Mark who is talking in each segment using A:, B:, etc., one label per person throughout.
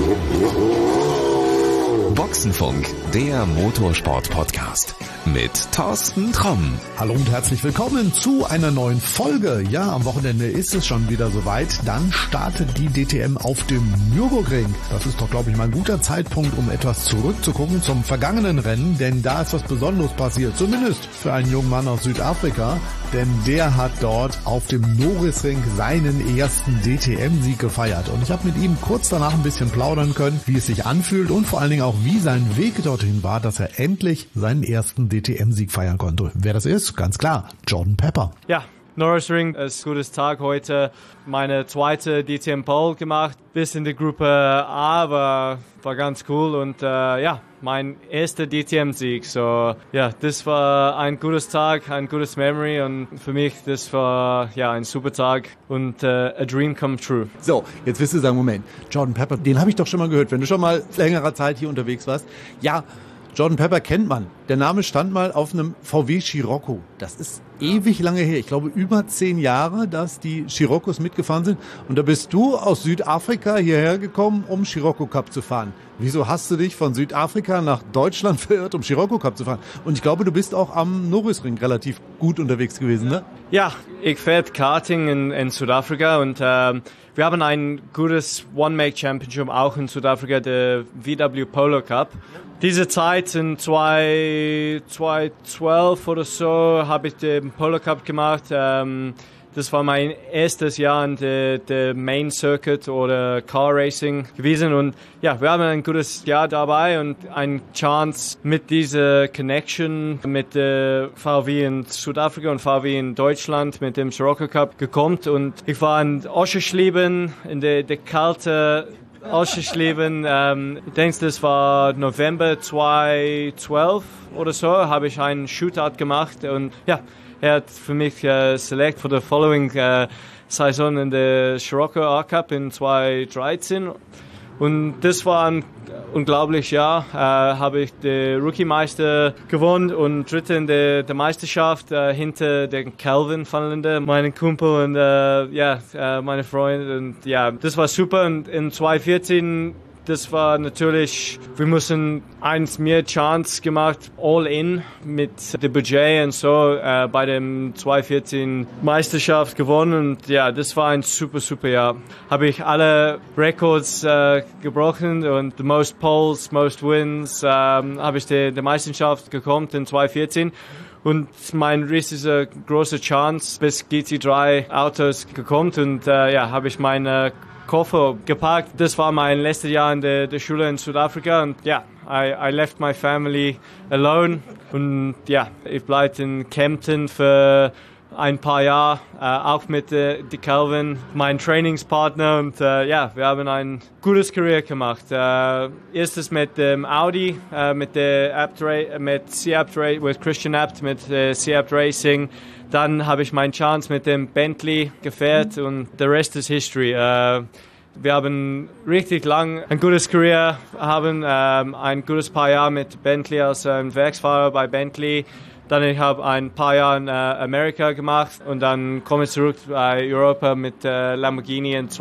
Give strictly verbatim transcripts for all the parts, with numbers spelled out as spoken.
A: Boxenfunk, der Motorsport-Podcast mit Thorsten Tromm.
B: Hallo und herzlich willkommen zu einer neuen Folge. Ja, am Wochenende ist es schon wieder soweit. Dann startet die D T M auf dem Nürburgring. Das ist doch, glaube ich, mal ein guter Zeitpunkt, um etwas zurückzugucken zum vergangenen Rennen. Denn da ist was Besonderes passiert. Zumindest für einen jungen Mann aus Südafrika. Denn der hat dort auf dem Norisring seinen ersten D T M-Sieg gefeiert. Und ich habe mit ihm kurz danach ein bisschen plaudern können, wie es sich anfühlt und vor allen Dingen auch, wie sein Weg dorthin war, dass er endlich seinen ersten D T M-Sieg feiern konnte. Wer das ist? Ganz klar, Jordan Pepper.
C: Ja, Norisring ist ein gutes Tag heute. Meine zweite D T M-Pole gemacht. Bis in die Gruppe A war, war ganz cool und äh, ja, mein erster D T M-Sieg. So ja, das war ein gutes Tag, ein gutes Memory und für mich das war ja ein super Tag und äh, a dream come true.
B: So, jetzt wirst du sagen, Moment, Jordan Pepper, den habe ich doch schon mal gehört, wenn du schon mal längere Zeit hier unterwegs warst. Ja, Jordan Pepper kennt man. Der Name stand mal auf einem V W Scirocco. Das ist ewig lange her. Ich glaube, über zehn Jahre, dass die Sciroccos mitgefahren sind. Und da bist du aus Südafrika hierher gekommen, um Scirocco Cup zu fahren. Wieso hast du dich von Südafrika nach Deutschland verirrt, um Scirocco Cup zu fahren? Und ich glaube, du bist auch am Norisring relativ gut unterwegs gewesen, ne?
C: Ja, ich fährt Karting in, in Südafrika und ähm, wir haben ein gutes One-Make-Championship auch in Südafrika, der V W Polo Cup. Diese Zeit in zweitausendzwölf oder so habe ich den Polo Cup gemacht. Ähm, das war mein erstes Jahr in der, der Main Circuit oder Car Racing gewesen und ja, wir haben ein gutes Jahr dabei und eine Chance mit dieser Connection mit der V W in Südafrika und V W in Deutschland mit dem Scirocco Cup gekommen und ich war in Oschersleben in der, der kalte Oschersleben, ähm, ich denke, das war November zweitausendzwölf oder so, habe ich einen Shootout gemacht und ja, er hat für mich äh, select für die following äh, Saison in der Scirocco A-Cup in zweitausenddreizehn und das war ein unglaubliches Jahr. Äh, habe ich den Rookie-Meister gewonnen und Dritte in der, der Meisterschaft äh, hinter den Calvin van Linde, meinen Kumpel und äh, ja, äh, meine Freunde und ja, das war super und in zweitausendvierzehn das war natürlich, wir müssen eins mehr Chance gemacht, all in mit dem Budget und so äh, bei dem zweitausendvierzehn Meisterschaft gewonnen und ja, das war ein super, super Jahr. Habe ich alle Records äh, gebrochen und the most poles, most wins, äh, habe ich die, die Meisterschaft gekommen in zweitausendvierzehn. Und mein riesige große Chance bis G T drei Autos gekommen und äh, ja, habe ich meine Koffer gepackt. Das war mein letztes Jahr in der, der Schule in Südafrika und ja, I, I left my family alone und ja, ich bleibe in Kempten für ein paar Jahre, äh, auch mit äh, die Calvin, mein Trainingspartner und äh, ja, wir haben ein gutes Career gemacht. Äh, erstes mit dem Audi, äh, mit der Abt, mit C-Abt, mit Christian Abt, mit äh, C-Abt Racing. Dann habe ich meine Chance mit dem Bentley gefährt und the rest is history. Äh, wir haben richtig lang ein gutes Career, haben ähm, ein gutes paar Jahre mit Bentley als ähm, Werksfahrer bei Bentley. Dann ich habe ein paar Jahre in äh, Amerika gemacht und dann komme ich zurück bei Europa mit äh, Lamborghini in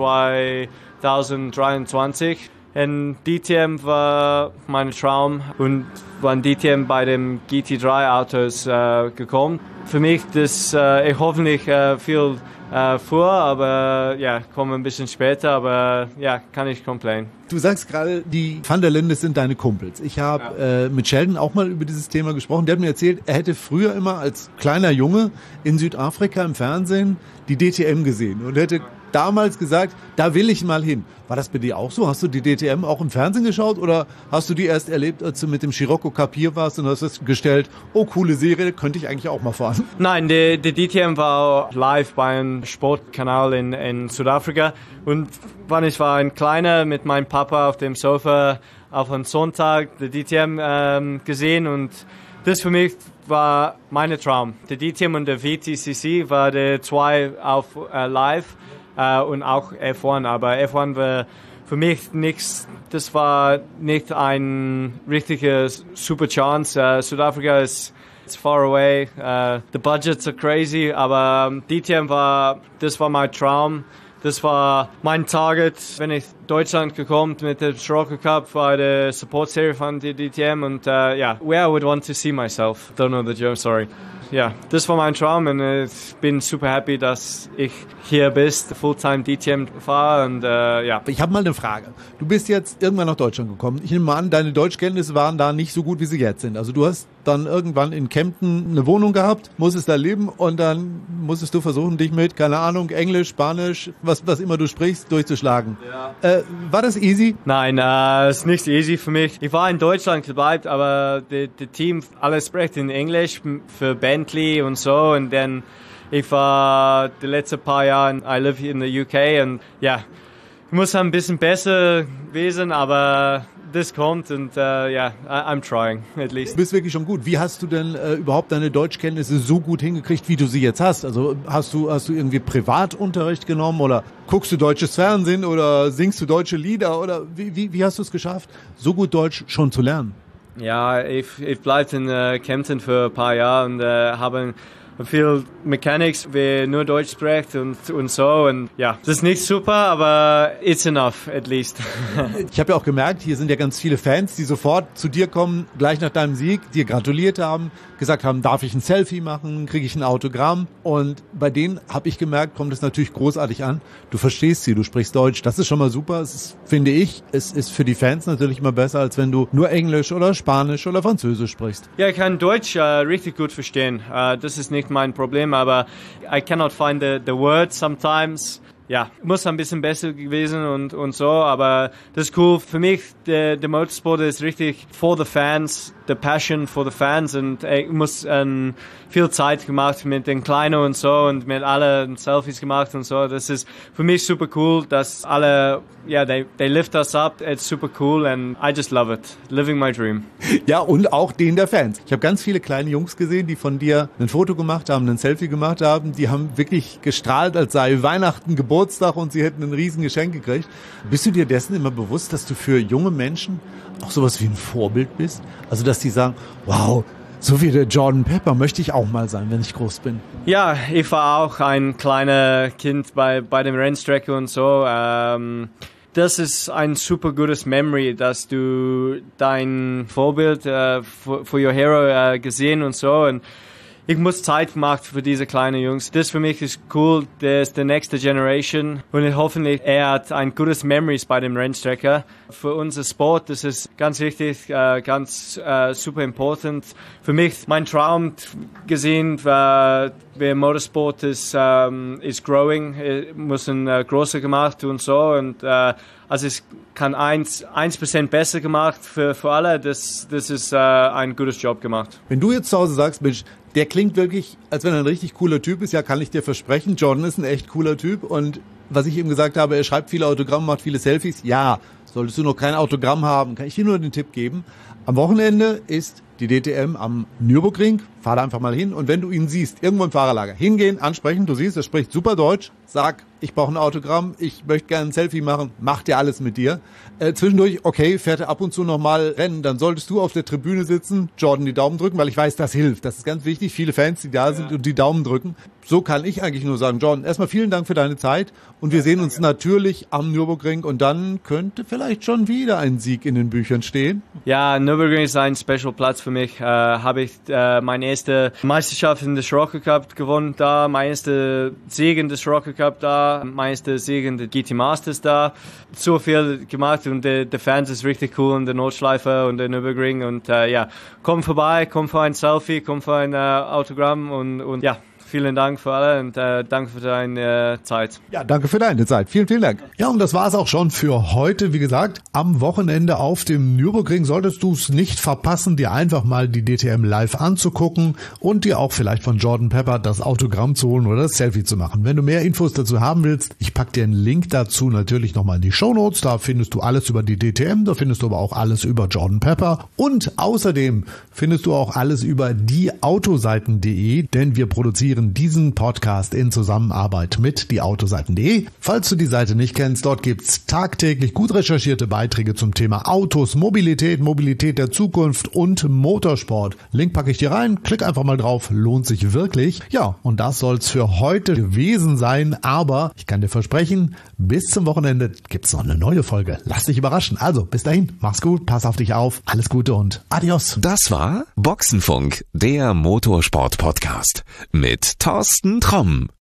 C: zweitausenddreiundzwanzig. Und D T M war mein Traum und war D T M bei dem G T drei Autos äh, gekommen. Für mich das äh, ich hoffe nicht äh, viel äh, vor, aber ja, komme ein bisschen später, aber ja, kann ich complain.
B: Du sagst gerade, die Van der Lindes sind deine Kumpels. Ich habe ja. äh, mit Sheldon auch mal über dieses Thema gesprochen. Der hat mir erzählt, er hätte früher immer als kleiner Junge in Südafrika im Fernsehen die D T M gesehen und hätte damals gesagt, da will ich mal hin. War das bei dir auch so? Hast du die D T M auch im Fernsehen geschaut oder hast du die erst erlebt, als du mit dem Scirocco Cup hier warst und hast festgestellt, oh, coole Serie, könnte ich eigentlich auch mal fahren?
C: Nein, die, die D T M war live bei einem Sportkanal in, in Südafrika und wann ich war ein Kleiner mit meinem Papa auf dem Sofa auf einem Sonntag die D T M ähm, gesehen und das für mich war mein Traum. Der D T M und der V T C C war die zwei auf äh, live. Uh, und auch F eins, aber F eins war für mich nichts, das war nicht ein richtiger super Chance. Uh, Südafrika ist it's far away, uh, the budgets are crazy, aber um, D T M war, das war mein Traum. das war mein Target, wenn ich Deutschland gekommen mit dem Scirocco Cup bei der Support Series von der D T M und ja, uh, yeah, where I would want to see myself. Don't know the joke, sorry. Ja, yeah, das war mein Traum und ich bin super happy, dass ich hier bin, Fulltime D T M fahre und ja. Uh, yeah.
B: Ich habe mal eine Frage. Du bist jetzt irgendwann nach Deutschland gekommen. Ich nehme mal an, deine Deutschkenntnisse waren da nicht so gut, wie sie jetzt sind. Also du hast dann irgendwann in Kempten eine Wohnung gehabt, musstest da leben und dann musstest du versuchen, dich mit, keine Ahnung, Englisch, Spanisch, was, was immer du sprichst, durchzuschlagen. Ja. Äh, war das easy?
C: Nein, äh, es ist nicht easy für mich. Ich war in Deutschland geblieben, aber das Team, alles spricht in Englisch für Bentley und so und dann ich war die letzten paar Jahre, I live in the U K und ja, ich muss ein bisschen besser gewesen, aber das kommt und ja, uh, yeah, I'm trying at least.
B: Du bist wirklich schon gut. Wie hast du denn äh, überhaupt deine Deutschkenntnisse so gut hingekriegt, wie du sie jetzt hast? Also hast du hast du irgendwie Privatunterricht genommen oder guckst du deutsches Fernsehen oder singst du deutsche Lieder oder wie, wie, wie hast du es geschafft, so gut Deutsch schon zu lernen?
C: Ja, ich, ich bleibe in uh, Kempten für ein paar Jahre und uh, habe viel Mechanics, wer nur Deutsch spricht und, und so. Und ja, das ist nicht super, aber it's enough, at least.
B: Ich habe ja auch gemerkt, hier sind ja ganz viele Fans, die sofort zu dir kommen, gleich nach deinem Sieg, dir gratuliert haben, gesagt haben, darf ich ein Selfie machen, kriege ich ein Autogramm. Und bei denen habe ich gemerkt, kommt es natürlich großartig an. Du verstehst sie, du sprichst Deutsch. Das ist schon mal super. Es ist, finde ich, es ist für die Fans natürlich immer besser, als wenn du nur Englisch oder Spanisch oder Französisch sprichst.
C: Ja, ich kann Deutsch uh, richtig gut verstehen. Uh, das ist nicht mein Problem, aber I cannot find the, the words sometimes. Ja, muss ein bisschen besser gewesen und, und so, aber das ist cool. Für mich, der, der Motorsport ist richtig for the fans, the passion for the fans und ich muss ähm, viel Zeit gemacht mit den Kleinen und so und mit allen Selfies gemacht und so. Das ist für mich super cool, dass alle, ja, yeah, they, they lift us up. It's super cool and I just love it. Living my dream.
B: Ja, und auch den der Fans. Ich habe ganz viele kleine Jungs gesehen, die von dir ein Foto gemacht haben, ein Selfie gemacht haben. Die haben wirklich gestrahlt, als sei Weihnachten, Geburtstag und sie hätten ein riesen Geschenk gekriegt. Bist du dir dessen immer bewusst, dass du für junge Menschen auch sowas wie ein Vorbild bist? Also, dass die sagen, wow, so wie der Jordan Pepper möchte ich auch mal sein, wenn ich groß bin.
C: Ja, ich war auch ein kleiner Kind bei, bei dem Rennstrecke und so. Ähm, das ist ein super gutes Memory, dass du dein Vorbild äh, for, for your hero äh, gesehen und so. Und ich muss Zeit gemacht für diese kleinen Jungs. Das für mich ist cool. Der ist die nächste Generation. Und hoffentlich er hat ein gutes Memories bei dem Rennstrecke. Für unser Sport, das ist ganz wichtig, äh, ganz äh, super important. Für mich, mein Traum gesehen, äh, der Motorsport ist, ähm, ist growing, muss ein äh, großer gemacht und so. Und äh, also es kann eins, eins Prozent besser gemacht für, für alle. Das, das ist äh, ein gutes Job gemacht.
B: Wenn du jetzt zu Hause sagst, Mensch, der klingt wirklich, als wenn er ein richtig cooler Typ ist, ja, kann ich dir versprechen, Jordan ist ein echt cooler Typ und was ich eben gesagt habe, er schreibt viele Autogramme, macht viele Selfies, ja, solltest du noch kein Autogramm haben, kann ich dir nur den Tipp geben, am Wochenende ist die D T M am Nürburgring, fahr da einfach mal hin und wenn du ihn siehst, irgendwo im Fahrerlager, hingehen, ansprechen, du siehst, er spricht super Deutsch, sag, ich brauche ein Autogramm, ich möchte gerne ein Selfie machen, macht er alles mit dir. Äh, zwischendurch, okay, fährt er ab und zu nochmal Rennen, dann solltest du auf der Tribüne sitzen, Jordan die Daumen drücken, weil ich weiß, das hilft. Das ist ganz wichtig, viele Fans, die da sind ja. und die Daumen drücken. So kann ich eigentlich nur sagen, Jordan, erstmal vielen Dank für deine Zeit und wir sehen uns natürlich am Nürburgring und dann könnte vielleicht schon wieder ein Sieg in den Büchern stehen.
C: Ja, Nürburgring ist ein Special Platz für mich. Äh, habe ich äh, meine erste Meisterschaft in der Scirocco Cup gewonnen da, meine erste Sieg in der Scirocco Cup da, meine erste Sieg in der G T Masters da. So viel gemacht und der de Fans ist richtig cool und der Nordschleife und der Nürburgring und äh, ja, komm vorbei, komm für ein Selfie, komm für ein äh, Autogramm und, und ja. Vielen Dank für alle und äh, danke für deine äh, Zeit.
B: Ja, danke für deine Zeit. Vielen, vielen Dank. Ja, und das war es auch schon für heute. Wie gesagt, am Wochenende auf dem Nürburgring solltest du es nicht verpassen, dir einfach mal die D T M live anzugucken und dir auch vielleicht von Jordan Pepper das Autogramm zu holen oder das Selfie zu machen. Wenn du mehr Infos dazu haben willst, ich packe dir einen Link dazu natürlich nochmal in die Shownotes. Da findest du alles über die D T M, da findest du aber auch alles über Jordan Pepper und außerdem findest du auch alles über die autoseiten punkt de, denn wir produzieren produzieren diesen Podcast in Zusammenarbeit mit dieautoseiten punkt de. Falls du die Seite nicht kennst, dort gibt's tagtäglich gut recherchierte Beiträge zum Thema Autos, Mobilität, Mobilität der Zukunft und Motorsport. Link packe ich dir rein, klick einfach mal drauf, lohnt sich wirklich. Ja, und das soll's für heute gewesen sein, aber ich kann dir versprechen, bis zum Wochenende gibt's noch eine neue Folge. Lass dich überraschen. Also, bis dahin, mach's gut, pass auf dich auf, alles Gute und adios.
A: Das war Boxenfunk, der Motorsport-Podcast mit Thorsten Tromm.